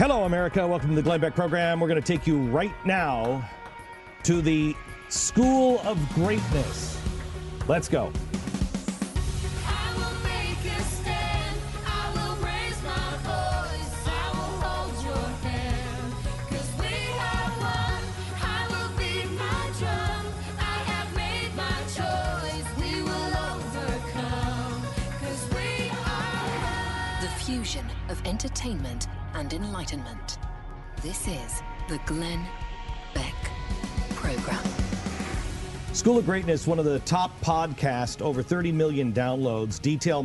Hello, America. Welcome to the Glenn Beck program. We're going to take you right now to the School of Greatness. Let's go. I will make a stand. I will raise my voice. I will hold your hand. 'Cause we have won. I will beat my drum. I have made my choice. We will overcome. 'Cause we are one. The fusion of entertainment and enlightenment. This is the Glenn Beck program. School of Greatness, one of the top podcasts, over 30 million downloads. Detail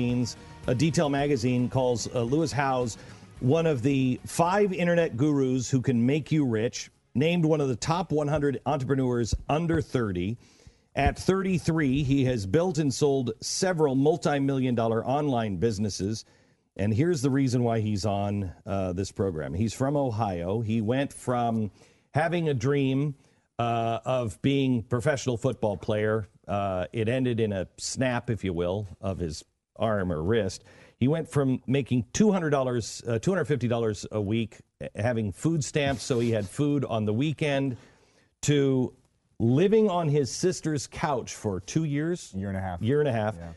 magazine calls Lewis Howes one of the 5 internet gurus who can make you rich, named one of the top 100 entrepreneurs under 30. At 33, he has built and sold several multi-million-dollar online businesses. And here's the reason why he's on this program. He's from Ohio. He went from having a dream of being a professional football player. It ended in a snap, if you will, of his arm or wrist. He went from making $250 a week, having food stamps so he had food on the weekend, to living on his sister's couch for 2 years. Year and a half. Yeah.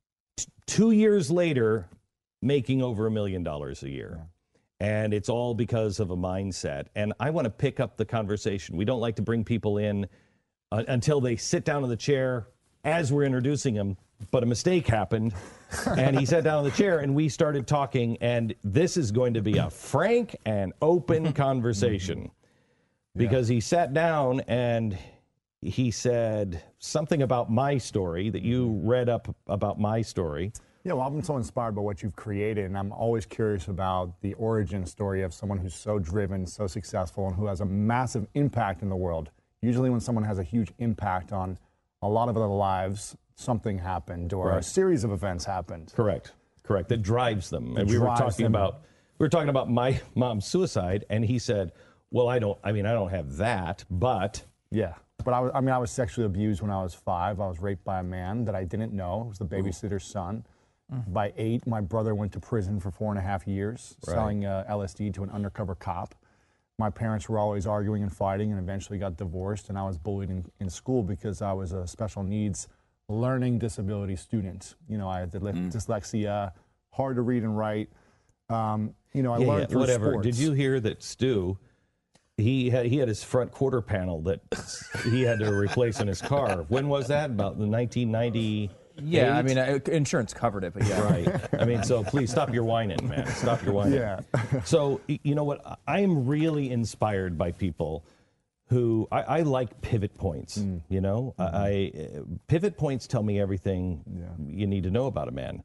2 years later, making over $1 million a year. Yeah. And it's all because of a mindset. And I want to pick up the conversation. We don't like to bring people in until they sit down in the chair as we're introducing them. But a mistake happened, and he sat down in the chair, and we started talking. And this is going to be a frank and open conversation. Because he sat down and he said something about my story that you read up about my story. Yeah, well, I've been so inspired by what you've created, and I'm always curious about the origin story of someone who's so driven, so successful, and who has a massive impact in the world. Usually when someone has a huge impact on a lot of other lives, something happened, or a series of events happened. Correct. That drives them. And we were talking about my mom's suicide, and he said, well, I don't have that, but... Yeah. But I was sexually abused when I was 5. I was raped by a man that I didn't know. It was the babysitter's son. By 8, my brother went to prison for 4.5 years, selling LSD to an undercover cop. My parents were always arguing and fighting, and eventually got divorced, and I was bullied in school because I was a special needs learning disability student. You know, I had dyslexia, hard to read and write. I learned through sports. Did you hear that Stu, he had his front quarter panel that he had to replace in his car? When was that? About the 1990... Yeah, I mean, insurance covered it, but yeah. Right. I mean, so please stop your whining, man. Stop your whining. Yeah. So, you know what? I am really inspired by people who, I like pivot points, you know? Pivot points tell me everything you need to know about a man.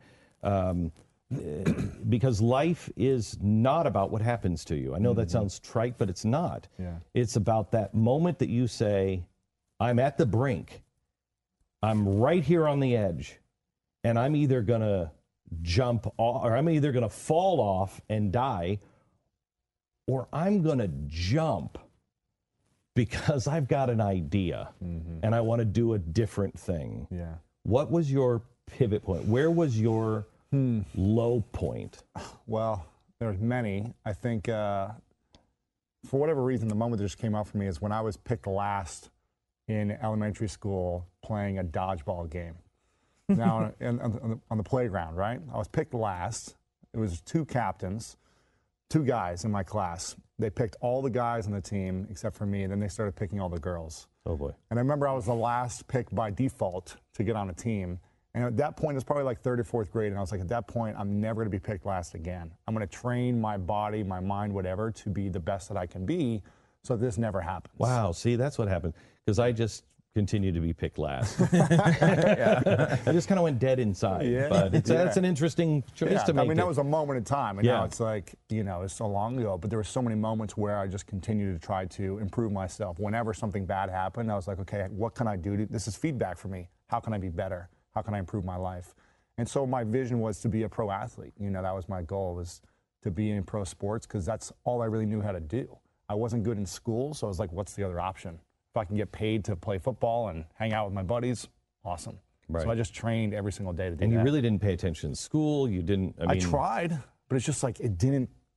Because life is not about what happens to you. I know that sounds trite, but it's not. Yeah. It's about that moment that you say, I'm at the brink. I'm right here on the edge, and I'm either going to jump off, or I'm either going to fall off and die, or I'm going to jump because I've got an idea, and I want to do a different thing. Yeah. What was your pivot point? Where was your low point? Well, there's many. I think for whatever reason, the moment that just came out for me is when I was picked last in elementary school playing a dodgeball game. Now, on the playground, right? I was picked last. It was 2 captains, 2 guys in my class. They picked all the guys on the team except for me, and then they started picking all the girls. Oh, boy. And I remember I was the last pick by default to get on a team. And at that point, it's probably like 3rd or 4th grade, and I was like, at that point, I'm never going to be picked last again. I'm going to train my body, my mind, whatever, to be the best that I can be, so this never happens. Wow, see, that's what happened. Because I just continue to be picked last. I just kind of went dead inside. Yeah. But that's an interesting choice to make. I mean, that was a moment in time, and now it's like, it's so long ago, but there were so many moments where I just continued to try to improve myself. Whenever something bad happened, I was like, okay, what can I do? This is feedback for me. How can I be better? How can I improve my life? And so my vision was to be a pro athlete. That was my goal, was to be in pro sports, because that's all I really knew how to do. I wasn't good in school, so I was like, what's the other option? If I can get paid to play football and hang out with my buddies, awesome. Right. So I just trained every single day to do that. And you really didn't pay attention in school? You didn't, I tried, but it's just like, it didn't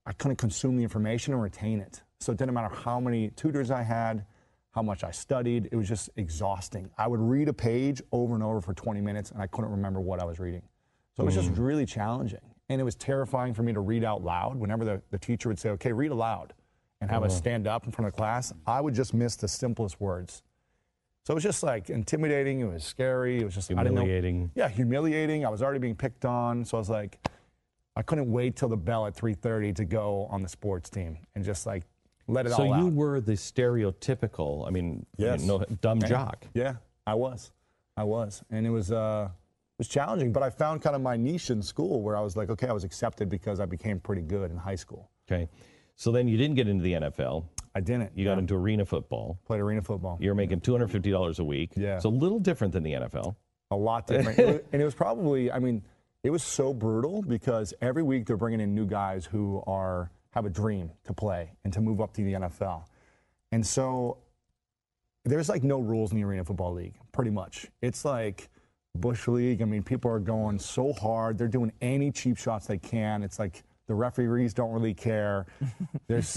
I couldn't consume the information and retain it. So it didn't matter how many tutors I had, how much I studied. It was just exhausting. I would read a page over and over for 20 minutes, and I couldn't remember what I was reading. So it was just really challenging. And it was terrifying for me to read out loud. Whenever the teacher would say, okay, read aloud, and have us stand up in front of class, I would just miss the simplest words. So it was just like intimidating. It was scary. It was just Humiliating. I didn't know, yeah, humiliating. I was already being picked on. So I was like, I couldn't wait till the bell at 3:30 to go on the sports team and just like let it all out. So you were the stereotypical, Yes. dumb jock. Yeah, I was, and it was challenging. But I found kind of my niche in school where I was like, okay, I was accepted because I became pretty good in high school. Okay. So then you didn't get into the NFL. I didn't. You got into arena football. Played arena football. You're making $250 a week. Yeah. It's a little different than the NFL. A lot different. And it was probably, it was so brutal because every week they're bringing in new guys who have a dream to play and to move up to the NFL. And so there's like no rules in the Arena Football League, pretty much. It's like Bush League. People are going so hard. They're doing any cheap shots they can. It's like the referees don't really care. There's,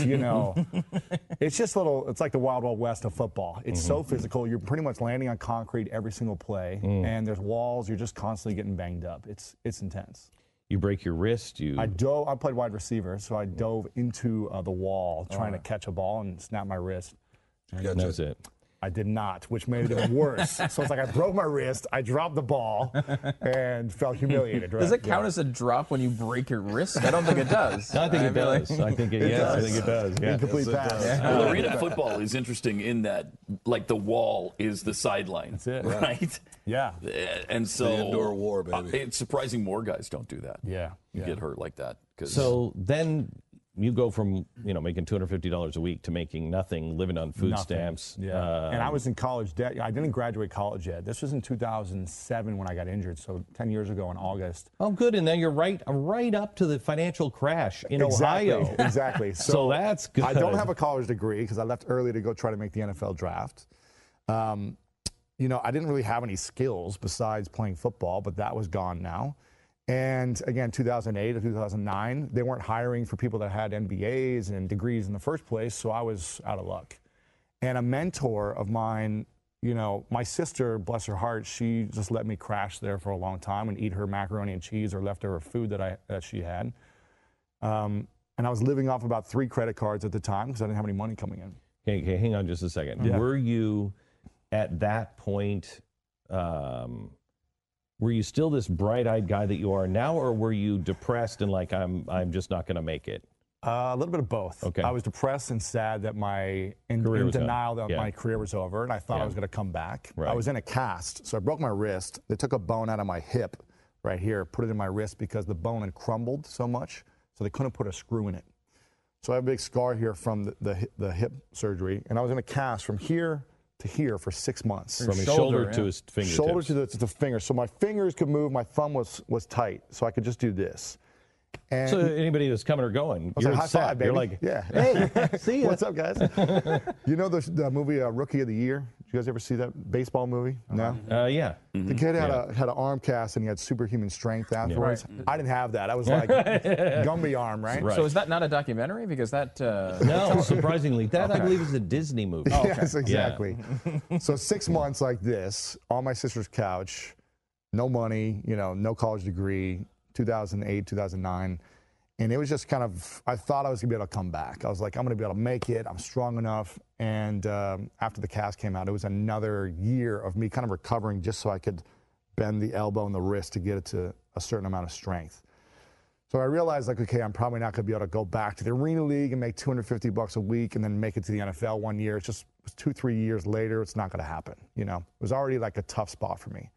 it's just it's like the Wild Wild West of football. It's so physical. You're pretty much landing on concrete every single play, and there's walls. You're just constantly getting banged up. It's intense. You break your wrist. I played wide receiver, so I dove into the wall trying to catch a ball and snap my wrist. That was it. I did not, which made it even worse. So it's like I broke my wrist, I dropped the ball, and felt humiliated. Right? Does it count as a drop when you break your wrist? I don't think it does. I think it does. I think it does. I think it does. Yeah. Incomplete pass. Well, arena football is interesting in that, like, the wall is the sideline. That's it. Right? Yeah. And so The indoor war, baby. It's surprising more guys don't do that. Yeah. You get hurt like that. So then you go from making $250 a week to making nothing, living on food stamps. Yeah. And I was in college debt. I didn't graduate college yet. This was in 2007 when I got injured, so 10 years ago in August. Oh, good. And then you're right up to the financial crash in Ohio. Exactly. So that's good. I don't have a college degree because I left early to go try to make the NFL draft. I didn't really have any skills besides playing football, but that was gone now. And again, 2008 or 2009, they weren't hiring for people that had MBAs and degrees in the first place, so I was out of luck. And a mentor of mine, my sister, bless her heart, she just let me crash there for a long time and eat her macaroni and cheese or leftover food that she had. And I was living off about 3 credit cards at the time because I didn't have any money coming in. Okay, hang on just a second. Yeah. Were you at that point? Were you still this bright-eyed guy that you are now, or were you depressed and like I'm just not going to make it? A little bit of both. Okay. I was depressed and sad that in denial that my career was over, and I thought I was going to come back. Right. I was in a cast, so I broke my wrist. They took a bone out of my hip right here, put it in my wrist because the bone had crumbled so much, so they couldn't put a screw in it. So I have a big scar here from the hip surgery, and I was in a cast from here to here for 6 months. From his shoulder to his fingertips. Shoulder to the finger. So my fingers could move. My thumb was tight, so I could just do this. And So anybody that's coming or going, I was you're like, high set. five, baby. You're like, yeah. hey, see ya. What's up, guys? You know the movie Rookie of the Year? Did you guys ever see that baseball movie? No? Yeah. The kid had an arm cast and he had superhuman strength afterwards. I didn't have that. I was like Gumby arm, right? Right. So is that not a documentary? Because that... No, surprisingly, that I believe is a Disney movie. Oh, okay. Yes, exactly. So 6 months like this, on my sister's couch, no money, no college degree, 2008, 2009. And it was just kind of, I thought I was going to be able to come back. I was like, I'm going to be able to make it. I'm strong enough. And after the cast came out, it was another year of me kind of recovering just so I could bend the elbow and the wrist to get it to a certain amount of strength. So I realized, like, okay, I'm probably not going to be able to go back to the Arena League and make $250 a week and then make it to the NFL 1 year. It's just 2-3 years later, it's not going to happen. It was already like a tough spot for me.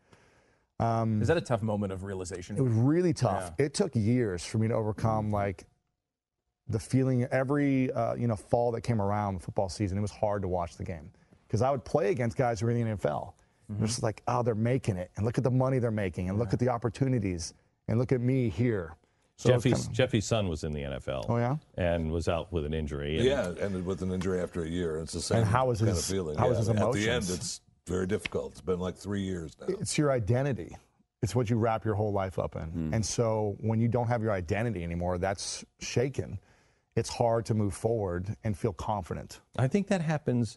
Is that a tough moment of realization? It was really tough. Yeah. It took years for me to overcome like the feeling every fall that came around the football season. It was hard to watch the game because I would play against guys who were in the NFL. They're just like, oh, they're making it, and look at the money they're making, and look at the opportunities, and look at me here. So Jeffy's son was in the NFL. Oh, yeah? And was out with an injury. And Yeah, ended with an injury after a year. It's the same And how was kind his- of feeling. how was his At the emotions? end, it's very difficult. It's been like 3 years now. It's your identity. It's what you wrap your whole life up in. And so when you don't have your identity anymore, that's shaken. it's hard to move forward and feel confident. I think that happens.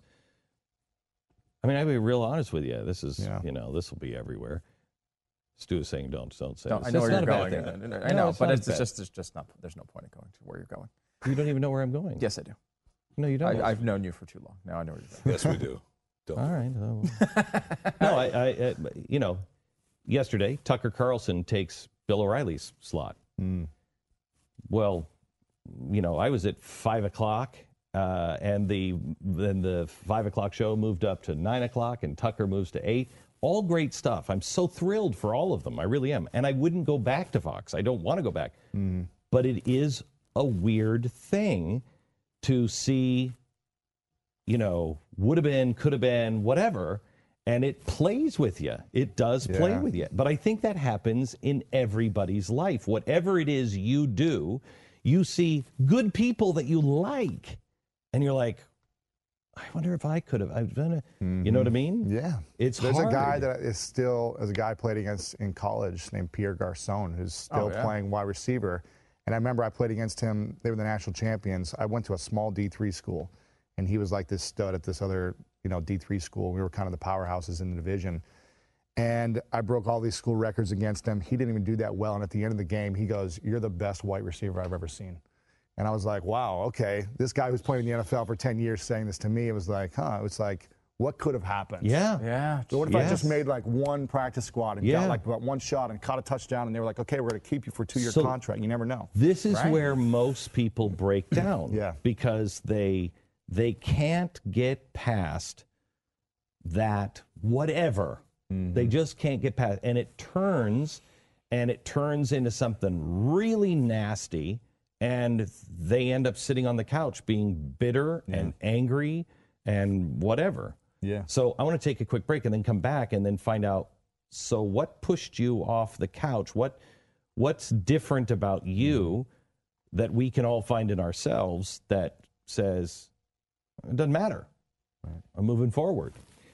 I mean, I'll be real honest with you. This is, Yeah. this will be everywhere. Stu is saying, don't say No, this. I know It's where not you're a bad going. thing. I No, know, it's but not it's bad. just there's just not there's no point in going to where you're going. You don't even know where I'm going. Yes, I do. No, you don't. I've known you for too long. Now I know where you're going. Yes, we do. Don't. All right. No, I yesterday, Tucker Carlson takes Bill O'Reilly's slot. Well, I was at 5 o'clock, and then the 5 o'clock show moved up to 9 o'clock, and Tucker moves to 8. All great stuff. I'm so thrilled for all of them. I really am. And I wouldn't go back to Fox. I don't want to go back. But it is a weird thing to see, would have been, could have been, whatever. And it plays with you. It does play Yeah. with you. But I think that happens in everybody's life. Whatever it is you do, you see good people that you like. And you're like, I wonder if I could have. I've done it. You know what I mean? Yeah. It's There's hard. a guy that is still, as a guy I played against in college named Pierre Garcon, who's still yeah. playing wide receiver. And I remember I played against him. They were the national champions. I went to a small D3 school, and he was like this stud at this other, D3 school. We were kind of the powerhouses in the division. And I broke all these school records against him. He didn't even do that well. And at the end of the game, he goes, "You're the best white receiver I've ever seen." And I was like, wow, okay. This guy who's playing in the NFL for 10 years saying this to me, it was like, what could have happened? Yeah. Yeah. So what if I Yes. just made like one practice squad and Yeah. got like about one shot and caught a touchdown, and they were like, okay, we're going to keep you for a 2-year So- contract. You never know. This is Right. where most people break down. Yeah. Because they can't get past that whatever. They just can't get past, and it turns into something really nasty, and they end up sitting on the couch being bitter and angry and whatever. Yeah. So I want to take a quick break and then come back and then find out, so what pushed you off the couch? What's different about you that we can all find in ourselves that says, it doesn't matter. I'm moving forward.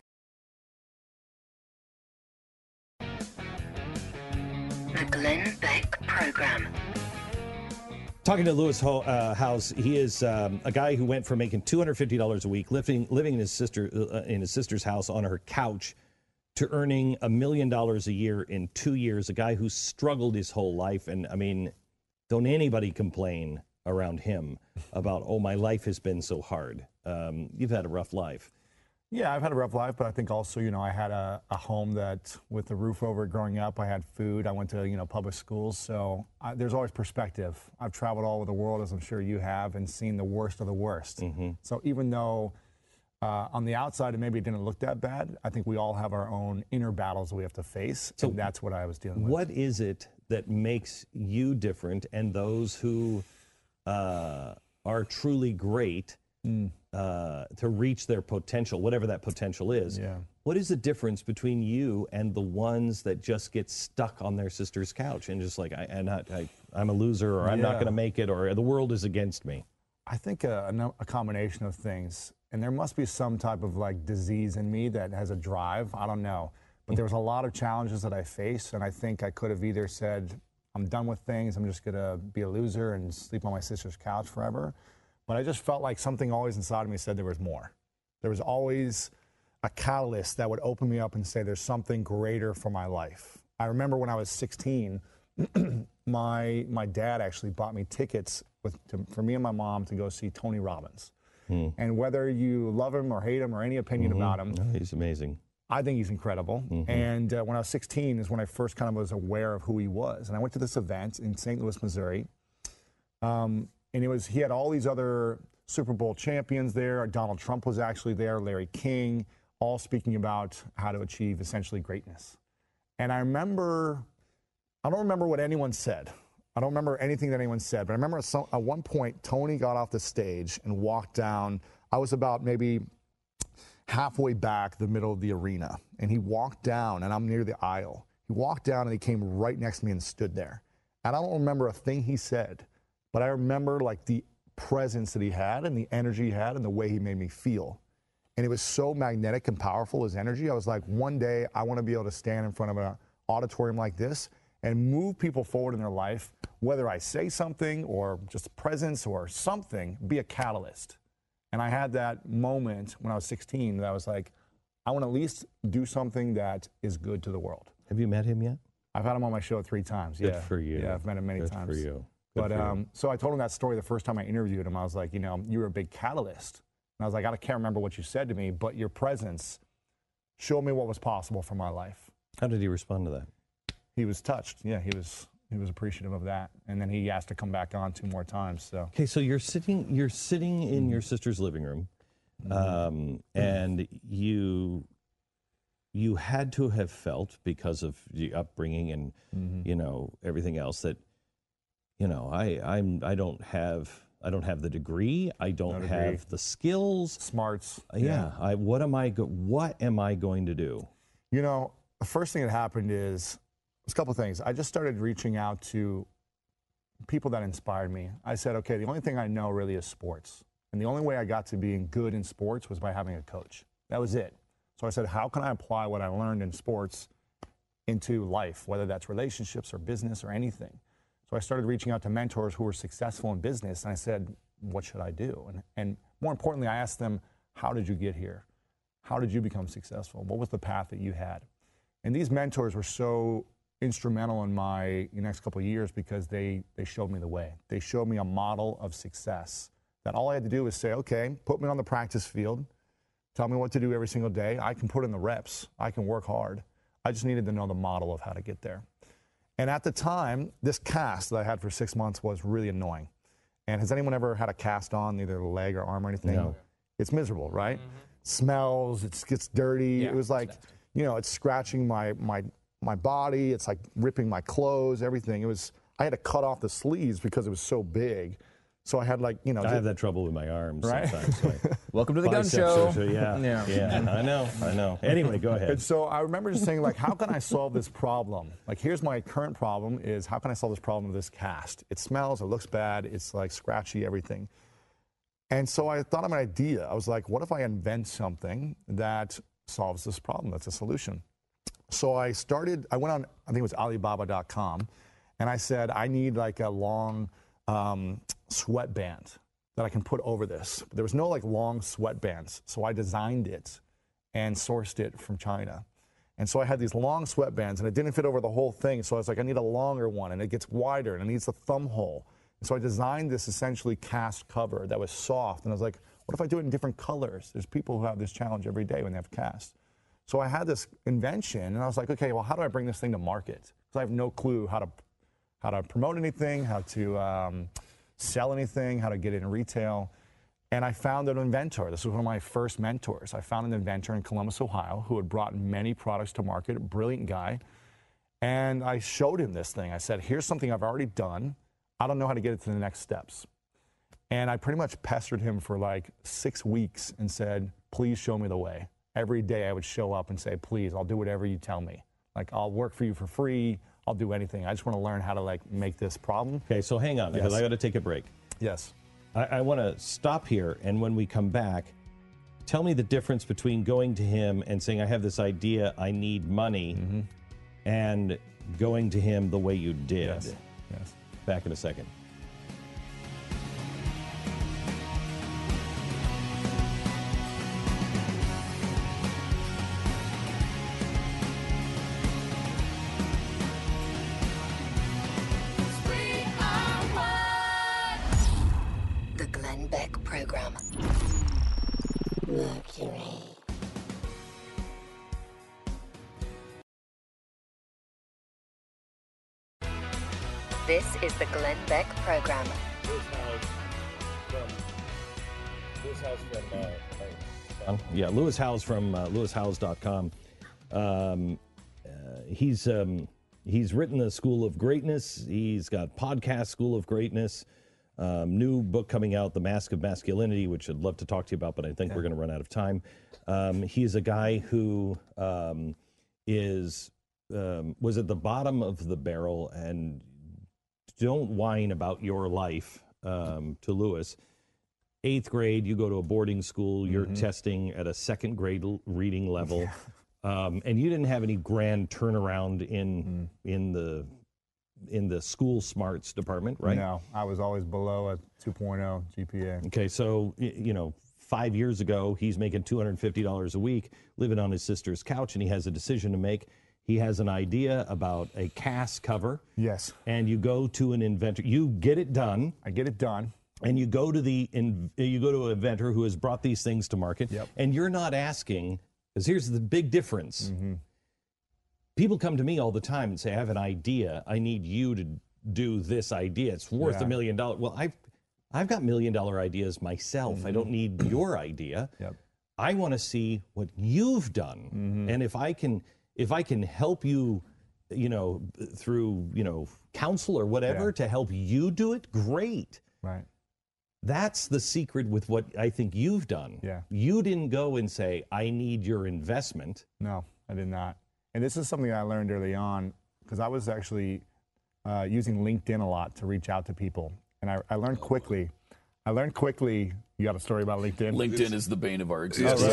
The Glenn Beck Program. Talking to Lewis Howes, he is a guy who went from making $250 a week, living in his sister's house on her couch, to earning $1 million a year in 2 years. A guy who struggled his whole life, and I mean, don't anybody complain around him about, oh, my life has been so hard. You've had a rough life. Yeah, I've had a rough life, but I think also, I had a home that with a roof over it growing up. I had food. I went to, public schools. So there's always perspective. I've traveled all over the world, as I'm sure you have, and seen the worst of the worst. So even though on the outside, maybe it didn't look that bad, I think we all have our own inner battles we have to face. So that's what I was dealing with. What is it that makes you different and those who are truly great to reach their potential, whatever that potential is? Yeah. What is the difference between you and the ones that just get stuck on their sister's couch and just like, I'm a loser, or I'm not Yeah. going to make it, or the world is against me? I think a combination of things, and there must be some type of like disease in me that has a drive. I don't know, but there was a lot of challenges that I faced, and I think I could have either said, I'm done with things, I'm just gonna be a loser and sleep on my sister's couch forever. But I just felt like something always inside of me said there was more. There was always a catalyst that would open me up and say there's something greater for my life. I remember when I was 16, my dad actually bought me tickets for me and my mom to go see Tony Robbins. And whether you love him or hate him or any opinion about him, Oh, he's amazing. I think he's incredible. And when I was 16 is when I first kind of was aware of who he was. And I went to this event in St. Louis, Missouri. And he had all these other Super Bowl champions there. Donald Trump was actually there, Larry King, all speaking about how to achieve essentially greatness. And I don't remember what anyone said. I don't remember anything that anyone said, but I remember at one point, Tony got off the stage and walked down. I was about maybe halfway back the middle of the arena, and he walked down, and I'm near the aisle. He walked down, and he came right next to me and stood there. And I don't remember a thing he said, but I remember like the presence that he had and the energy he had and the way he made me feel. And it was so magnetic and powerful, his energy. I was like, one day I want to be able to stand in front of an auditorium like this and move people forward in their life whether I say something or just a presence or something, be a catalyst. And I had that moment when I was 16 that I was like, I want to at least do something that is good to the world. Have you met him yet? I've had him on my show 3 times. Good Yeah. for you. Yeah, I've met him many Good times. for you. But so I told him that story the first time I interviewed him. I was like, you know, you were a big catalyst. And I was like, I can't remember what you said to me, but your presence showed me what was possible for my life. How did he respond to that? He was touched. Yeah, he was appreciative of that. And then he asked to come back on 2 more times. So Okay, so you're sitting in your sister's living room, and you had to have felt, because of the upbringing and you know everything else, that you know I don't have the degree, I don't have the skills, smarts. yeah. What am I going to do? You know, the first thing that happened is a couple things. I just started reaching out to people that inspired me. I said, okay, the only thing I know really is sports. And the only way I got to being good in sports was by having a coach. That was it. So I said, how can I apply what I learned in sports into life, whether that's relationships or business or anything? So I started reaching out to mentors who were successful in business, and I said, what should I do? And more importantly, I asked them, how did you get here? How did you become successful? What was the path that you had? And these mentors were so instrumental in my next couple of years because they showed me the way. They showed me a model of success that all I had to do was say, okay, put me on the practice field, tell me what to do every single day. I can put in the reps. I can work hard. I just needed to know the model of how to get there. And at the time, this cast that I had for 6 months was really annoying. And has anyone ever had a cast on, either a leg or arm or anything? No. It's miserable, right? Smells, it gets dirty. It was like, you know, it's scratching my body. It's like ripping my clothes, everything. I had to cut off the sleeves because it was so big. So I had, like, you know. I have that trouble with my arms Right? sometimes. Like Welcome to the gun bicep show. surgery, yeah. I know. Anyway, go ahead. And so I remember just saying, like, how can I solve this problem? Like, here's my current problem is, how can I solve this problem with this cast? It smells, it looks bad, it's like scratchy, everything. And so I thought of an idea. I was like, what if I invent something that solves this problem, that's a solution? So I went on, I think it was Alibaba.com, and I said, I need like a long sweatband that I can put over this. There was no like long sweatbands, so I designed it and sourced it from China. And so I had these long sweatbands, and it didn't fit over the whole thing, so I was like, I need a longer one, and it gets wider, and it needs a thumb hole. And so I designed this essentially cast cover that was soft, and I was like, what if I do it in different colors? There's people who have this challenge every day when they have cast. So I had this invention, and I was like, okay, well, how do I bring this thing to market? Because I have no clue how to promote anything, how to sell anything, how to get it in retail. And I found an inventor. This was one of my first mentors. I found an inventor in Columbus, Ohio, who had brought many products to market, a brilliant guy. And I showed him this thing. I said, here's something I've already done. I don't know how to get it to the next steps. And I pretty much pestered him for like 6 weeks and said, please show me the way. Every day I would show up and say, please, I'll do whatever you tell me. Like, I'll work for you for free. I'll do anything. I just want to learn how to like make this problem. Okay, so hang on, because I got to take a break. Yes. I want to stop here, and when we come back, tell me the difference between going to him and saying, I have this idea, I need money, and going to him the way you did. Yes. Yes. Back in a second. We are one. The Glenn Beck Program. Mercury. This is the Glenn Beck Program. Yeah, Lewis Howes from lewishowes.com. He's written the School of Greatness. He's got podcast School of Greatness. New book coming out, The Mask of Masculinity, which I'd love to talk to you about, but I think we're going to run out of time. He's a guy who was at the bottom of the barrel, and don't whine about your life to Lewis. 8th grade, you go to a boarding school, you're testing at a 2nd grade reading level, and you didn't have any grand turnaround in the in the school smarts department, right? No, I was always below a 2.0 GPA. Okay, so 5 years ago, he's making $250 a week, living on his sister's couch, and he has a decision to make. He has an idea about a cast cover. Yes. And you go to an inventor. You get it done. I get it done. And you go to an inventor who has brought these things to market. Yep. And you're not asking, because here's the big difference. Mm-hmm. People come to me all the time and say, I have an idea. I need you to do this idea. It's worth $1 million. Well, I've got $1 million ideas myself. Mm-hmm. I don't need your idea. Yep. I want to see what you've done. Mm-hmm. And if I can help you, through, counsel or whatever to help you do it, great. Right. That's the secret with what I think you've done. Yeah. You didn't go and say, I need your investment. No, I did not. And this is something I learned early on because I was actually using LinkedIn a lot to reach out to people. And I learned quickly. You got a story about LinkedIn? LinkedIn is the bane of our existence.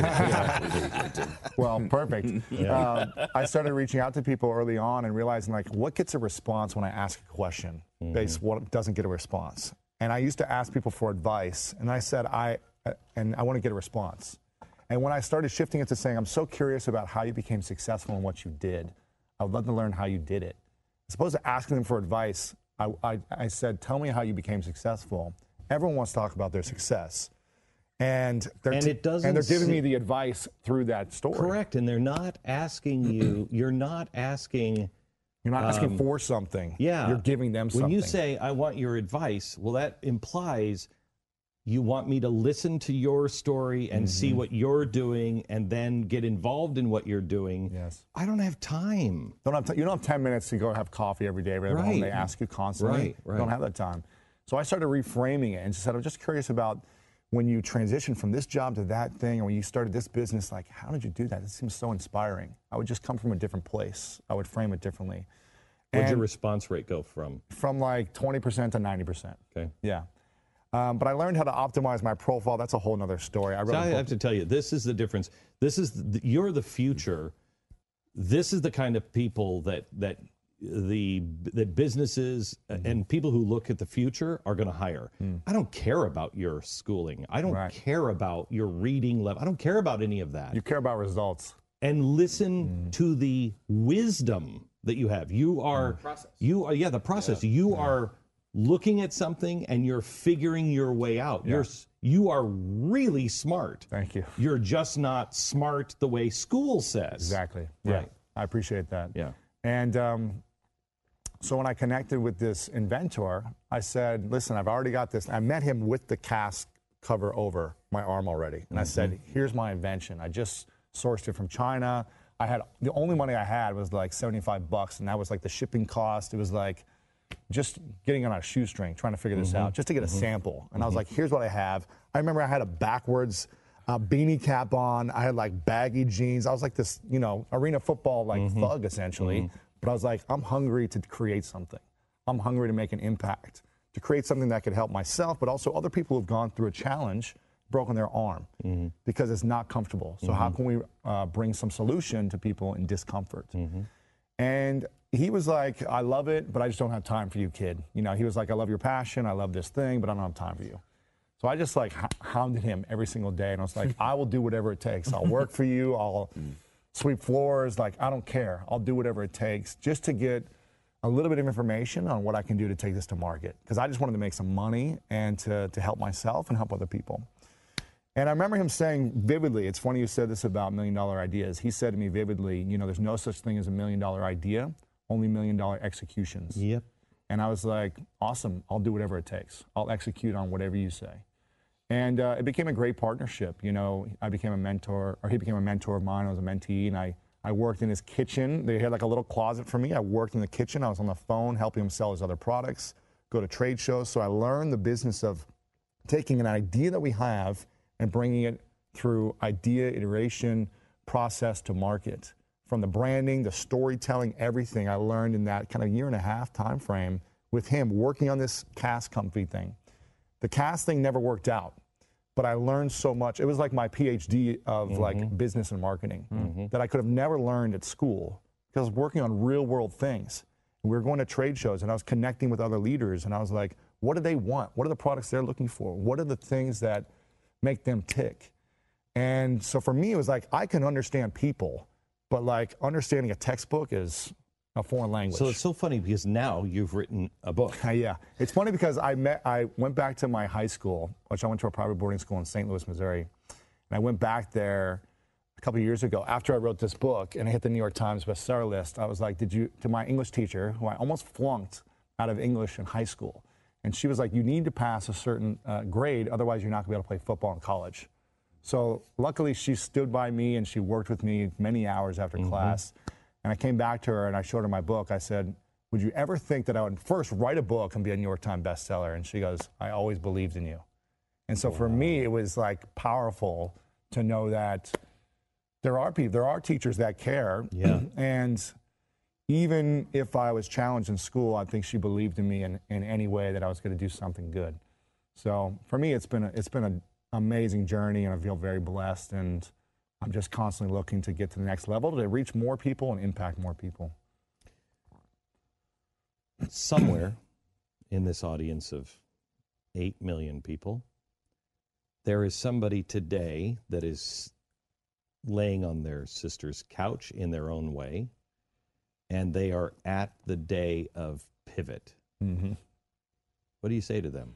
Well, perfect. I started reaching out to people early on and realizing, like, what gets a response when I ask a question based what doesn't get a response. And I used to ask people for advice, and I said, I want to get a response. And when I started shifting it to saying, I'm so curious about how you became successful in what you did, I would love to learn how you did it. As opposed to asking them for advice, I said, tell me how you became successful. Everyone wants to talk about their success. And they're giving me the advice through that story. Correct. And they're not asking you, you're not asking for something. Yeah. You're giving them something. When you say, I want your advice, well, that implies you want me to listen to your story and see what you're doing and then get involved in what you're doing. Yes. I don't have time. You don't have 10 minutes to go have coffee every day. Right. They ask you constantly. Right. You don't have that time. So I started reframing it and just said, I'm just curious about when you transitioned from this job to that thing, or when you started this business, like, how did you do that? It seems so inspiring. I would just come from a different place. I would frame it differently. Where'd your response rate go from? From like 20% to 90%. Okay. Yeah. But I learned how to optimize my profile. That's a whole nother story. I have to tell you, this is the difference. You're the future. This is the kind of people that businesses and people who look at the future are going to hire. I don't care about your schooling. I don't care about your reading level. I don't care about any of that. You care about results. And listen to the wisdom that you have. You are the process. You are looking at something and you're figuring your way out. Yeah. You are really smart. Thank you. You're just not smart the way school says. Exactly. Yeah. Right. I appreciate that. Yeah. And so when I connected with this inventor, I said, listen, I've already got this. I met him with the cast cover over my arm already. And I said, here's my invention. I just sourced it from China. The only money I had was like $75, and that was like the shipping cost. It was like just getting on a shoestring, trying to figure this out, just to get a sample. And I was like, here's what I have. I remember I had a backwards beanie cap on. I had like baggy jeans. I was like this, arena football thug essentially. But I was like, I'm hungry to create something. I'm hungry to make an impact, to create something that could help myself, but also other people who've gone through a challenge, broken their arm, because it's not comfortable. So how can we bring some solution to people in discomfort? And he was like, I love it, but I just don't have time for you, kid. He was like, I love your passion. I love this thing, but I don't have time for you. So I just like hounded him every single day. And I was like, I will do whatever it takes. I'll work for you. I'll sweep floors. Like, I don't care. I'll do whatever it takes just to get a little bit of information on what I can do to take this to market. Because I just wanted to make some money and to help myself and help other people. And I remember him saying vividly, it's funny you said this about $1 million ideas. He said to me vividly, there's no such thing as $1 million idea, only $1 million executions. Yep. And I was like, awesome, I'll do whatever it takes. I'll execute on whatever you say. And it became a great partnership. I became a mentor, or he became a mentor of mine. I was a mentee, and I worked in his kitchen. They had like a little closet for me. I worked in the kitchen. I was on the phone helping him sell his other products, go to trade shows. So I learned the business of taking an idea that we have and bringing it through idea, iteration, process to market. From the branding, the storytelling, everything I learned in that kind of 1.5-year time frame with him working on this cast company thing. The cast thing never worked out, but I learned so much. It was like my PhD of like business and marketing that I could have never learned at school because I was working on real world things. We were going to trade shows, and I was connecting with other leaders, and I was like, what do they want? What are the products they're looking for? What are the things that make them tick? And so for me, it was like, I can understand people, but like understanding a textbook is a foreign language. So it's so funny because now you've written a book. Yeah. It's funny because I went back to my high school, which I went to a private boarding school in St. Louis, Missouri. And I went back there a couple of years ago after I wrote this book and I hit the New York Times bestseller list. I was like, to my English teacher, who I almost flunked out of English in high school. And she was like, you need to pass a certain grade, otherwise you're not gonna be able to play football in college. So luckily she stood by me and she worked with me many hours after class. And I came back to her and I showed her my book. I said, would you ever think that I would first write a book and be a New York Times bestseller? And she goes, I always believed in you. And so for me, it was like powerful to know that there are people, there are teachers that care. Yeah. And even if I was challenged in school, I think she believed in me in any way that I was going to do something good. So for me, it's been an amazing journey, and I feel very blessed. And I'm just constantly looking to get to the next level, to reach more people and impact more people. Somewhere in this audience of 8 million people, there is somebody today that is laying on their sister's couch in their own way, and they are at the day of pivot. Mm-hmm. What do you say to them?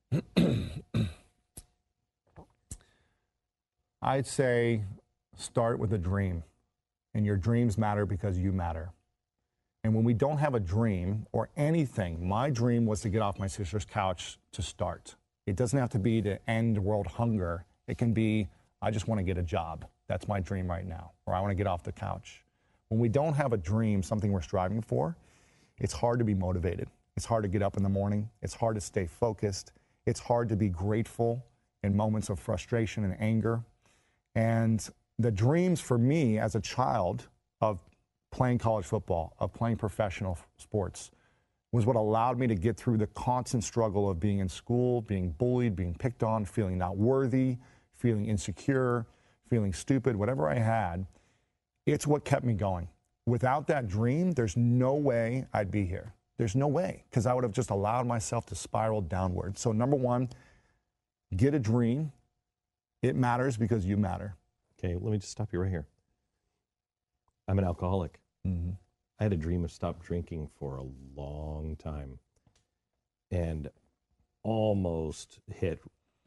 I'd say start with a dream, and your dreams matter because you matter. And when we don't have a dream or anything, my dream was to get off my sister's couch to start. It doesn't have to be to end world hunger. It can be, I just want to get a job. That's my dream right now, or I want to get off the couch. When we don't have a dream, something we're striving for, it's hard to be motivated. It's hard to get up in the morning. It's hard to stay focused. It's hard to be grateful in moments of frustration and anger. And the dreams for me as a child of playing college football, of playing professional sports, was what allowed me to get through the constant struggle of being in school, being bullied, being picked on, feeling not worthy, feeling insecure, feeling stupid, whatever I had. It's what kept me going. Without that dream, there's no way I'd be here. There's no way, because I would have just allowed myself to spiral downward. So number one, get a dream. It matters because you matter. Okay, let me just stop you right here. I'm an alcoholic. Mm-hmm. I had a dream of stop drinking for a long time and almost hit,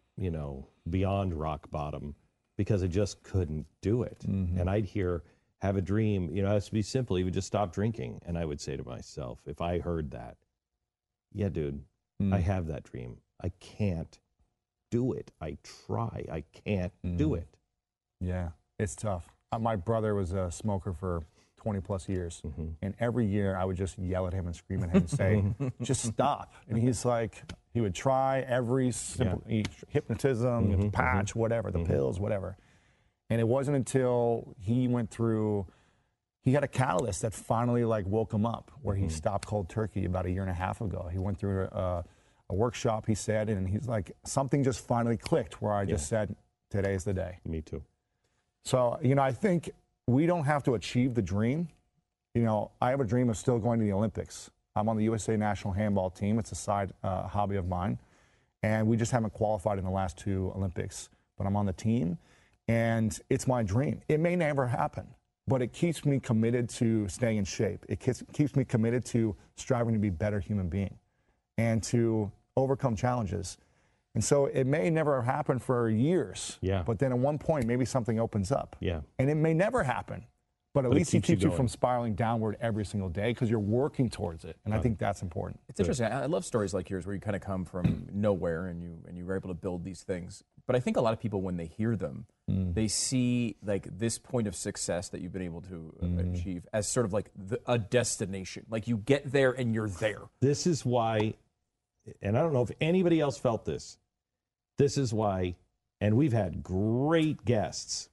beyond rock bottom because I just couldn't do it. Mm-hmm. And I'd hear, have a dream, it has to be simple, you would just stop drinking. And I would say to myself, if I heard that, yeah, dude, I have that dream. I can't do it. I try. I can't do it. Yeah, it's tough. My brother was a smoker for 20 plus years. And every year I would just yell at him and scream at him and say, just stop. And he's like, he would try every simple hypnotism, patch, whatever, the pills, whatever. And it wasn't until he went through, he had a catalyst that finally woke him up, where he stopped cold turkey about 1.5 years ago. He went through a workshop, he said, and he's like, something just finally clicked where I just said, today's the day. Me too. So, I think we don't have to achieve the dream. I have a dream of still going to the Olympics. I'm on the USA national handball team. It's a side hobby of mine. And we just haven't qualified in the last 2 Olympics. But I'm on the team, and it's my dream. It may never happen, but it keeps me committed to staying in shape. It keeps me committed to striving to be a better human being and to overcome challenges. And so it may never happen for years. Yeah. But then at one point, maybe something opens up. Yeah. And it may never happen. But at it least it keeps you keeps you going. from spiraling downward every single day because you're working towards it. And I think that's important. It's interesting. I love stories like yours where you kind of come from nowhere and you were able to build these things. But I think a lot of people, when they hear them, they see this point of success that you've been able to achieve as sort of a destination. Like you get there and you're there. This is why, and I don't know if anybody else felt this. This is why, and we've had great guests.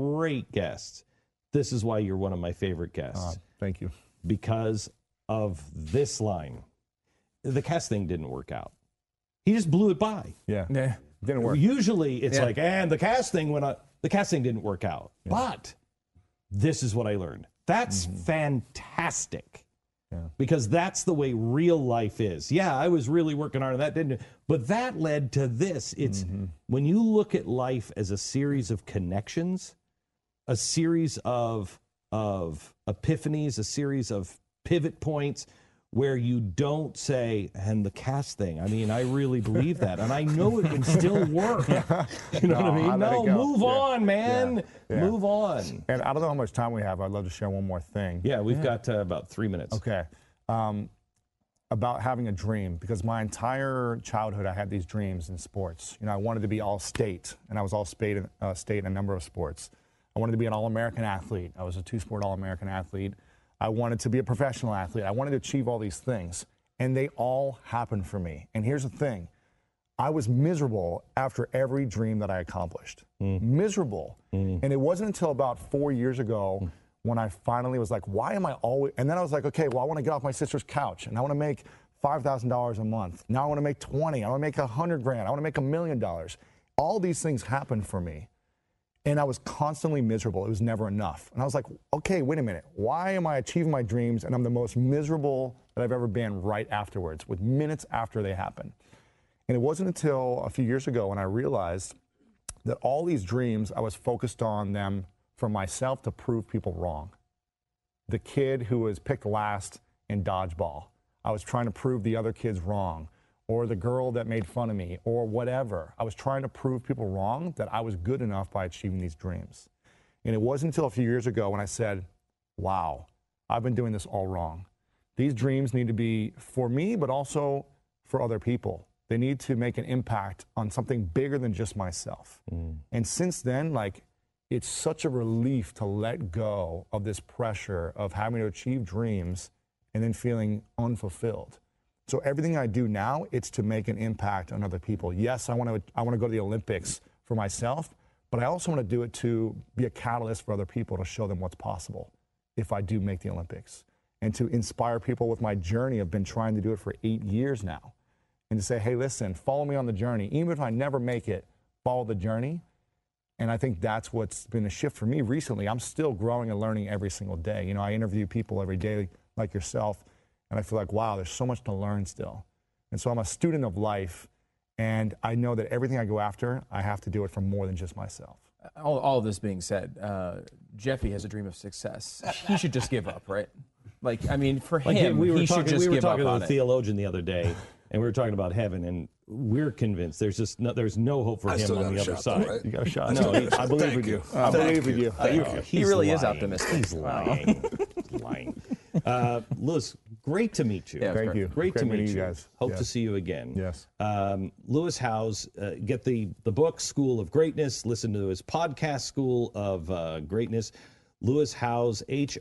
This is why you're one of my favorite guests. Thank you. Because of this line. The casting didn't work out. He just blew it by. Yeah. Yeah. Didn't work. Usually it's and the casting went out. The casting didn't work out. Yeah. But this is what I learned. That's fantastic. Because that's the way real life is. Yeah, I was really working hard on that, didn't it? But that led to this. It's when you look at life as a series of connections, a series of epiphanies, a series of pivot points where you don't say, and the cast thing. I mean, I really believe that. And I know it can still work. You know what I mean? No, move on, man. Move on. And I don't know how much time we have. I'd love to share one more thing. Yeah, we've got about 3 minutes. Okay. About having a dream, because my entire childhood I had these dreams in sports. You know, I wanted to be all-state, and I was all-state in a number of sports. I wanted to be an All-American athlete. I was a two-sport All-American athlete. I wanted to be a professional athlete. I wanted to achieve all these things, and they all happened for me. And here's the thing. I was miserable after every dream that I accomplished. Miserable. And it wasn't until about 4 years ago when I finally was like, why am I always... And then I was like, okay, well, I want to get off my sister's couch, and I want to make $5,000 a month. Now I want to make 20. I want to make $100,000. I want to make $1 million. All these things happened for me. And I was constantly miserable. It was never enough. And I was like, okay, wait a minute. Why am I achieving my dreams and I'm the most miserable that I've ever been right afterwards, with minutes after they happen? And it wasn't until a few years ago when I realized that all these dreams, I was focused on them for myself to prove people wrong. The kid who was picked last in dodgeball, I was trying to prove the other kids wrong. Or the girl that made fun of me, or whatever. I was trying to prove people wrong that I was good enough by achieving these dreams. And it wasn't until a few years ago when I said, wow, I've been doing this all wrong. These dreams need to be for me, but also for other people. They need to make an impact on something bigger than just myself. And since then, like, it's such a relief to let go of this pressure of having to achieve dreams and then feeling unfulfilled. So everything I do now, it's to make an impact on other people. Yes, I want to go to the Olympics for myself, but I also want to do it to be a catalyst for other people, to show them what's possible if I do make the Olympics, and to inspire people with my journey. I've been trying to do it for 8 years now, and to say, hey, listen, follow me on the journey. Even if I never make it, follow the journey. And I think that's what's been a shift for me recently. I'm still growing and learning every single day. You know, I interview people every day like yourself, and I feel like, wow, there's so much to learn still. And so I'm a student of life, and I know that everything I go after, I have to do it for more than just myself. All of this being said, Jeffy has a dream of success. He should just give up, right? Like, I mean, for him, he should just give up on it. We were talking to a theologian the other day, and we were talking about heaven, and we're convinced there's no hope for him on the other side. Though, right? You got a shot. No, I believe in you. I believe in you. He really is optimistic. He's lying. He's lying. Lewis, great to meet you. Yeah, Thank you. Great to meet meeting you. guys. Hope Yes. to see you again. Yes. Lewis Howes, get the book, School of Greatness. Listen to his podcast, School of Greatness. Lewis Howes, Howes,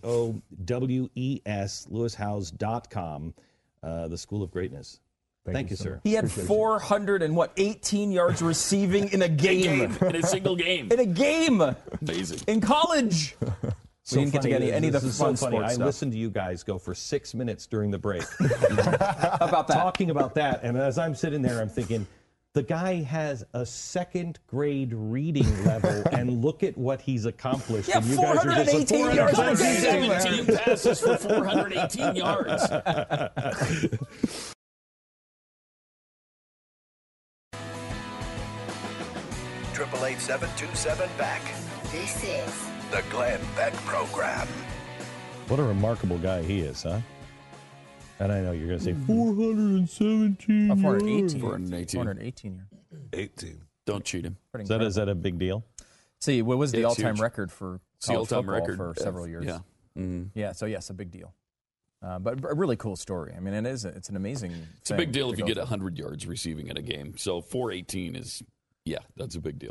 lewishowes.com, the School of Greatness. Thank you, sir. He had 418 yards receiving in a game. In a single game. In a game. Amazing. In college. We didn't get to get any of the This is fun so funny. sports I stuff. listened to you guys go for 6 minutes during the break. About that. Talking about that, and as I'm sitting there, I'm thinking, the guy has a second grade reading level, and look at what he's accomplished. Yeah, and you guys are just like 418 yards. 17 passes for 418 yards. 888-727-BECK. This is The Glenn Beck Program. What a remarkable guy he is, huh? And I know you're going to say 417 yards. 418. 418. 418 years. 18. Don't cheat him. Is that a big deal? See, what was the It's all-time huge. record for It's the college all-time football record for several years? Yeah. Mhm. Yeah, so yes, a big deal. But a really cool story. I mean, it's an amazing It's a big deal if you get 100 yards receiving in a game. So 418 is, yeah, that's a big deal.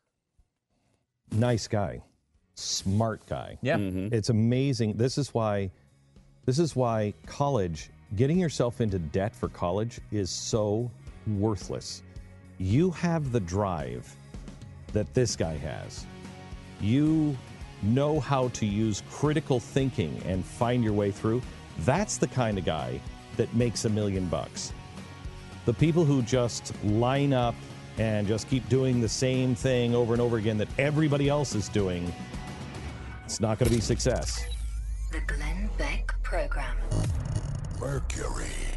Nice guy. Smart guy. Yeah. It's amazing. This is why college, getting yourself into debt for college is so worthless. You have the drive that this guy has. You know how to use critical thinking and find your way through. That's the kind of guy that makes $1 million. The people who just line up and just keep doing the same thing over and over again that everybody else is doing, it's not going to be success. The Glenn Beck Program. Mercury.